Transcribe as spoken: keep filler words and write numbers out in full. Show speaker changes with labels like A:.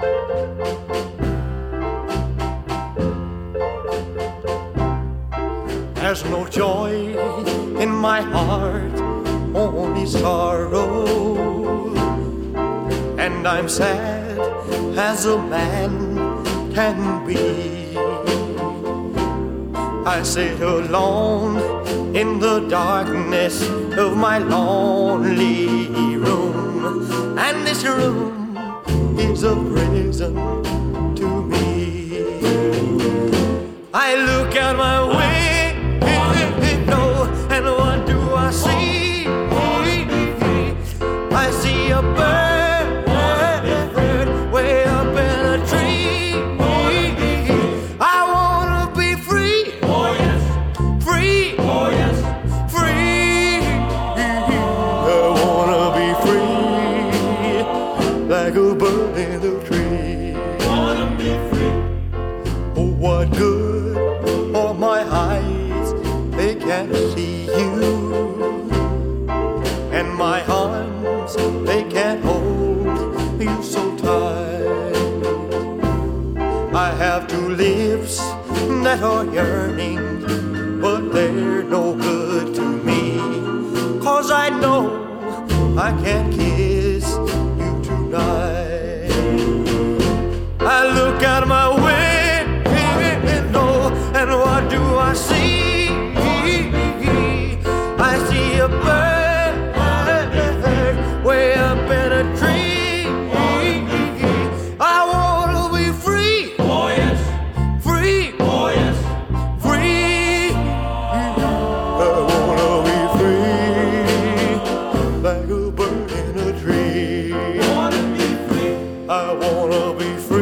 A: There's no joy in my heart, only sorrow. And I'm sad as a man can be. I sit alone in the darkness of my lonely room, and this room is a prison to me. I look out my window, and what do I see? I see a bird way up in a tree. I wanna be free.
B: Oh yes.
A: Free.
B: Oh yes.
A: Free. I wanna be free, like a bird in a tree.
B: Wanna be free.
A: Oh, what good are my eyes? They can't see you, and my arms, they can't hold you so tight. I have two lips that are yearning, but they're no good to me, 'cause I know I can't kiss you tonight. I look out my window, and what do I see? I see a bird way up in a tree. I wanna be free.
B: Oh yes.
A: Free.
B: Oh yes.
A: Free. I wanna be free, like a bird in a tree.
B: Wanna be free.
A: I wanna be free.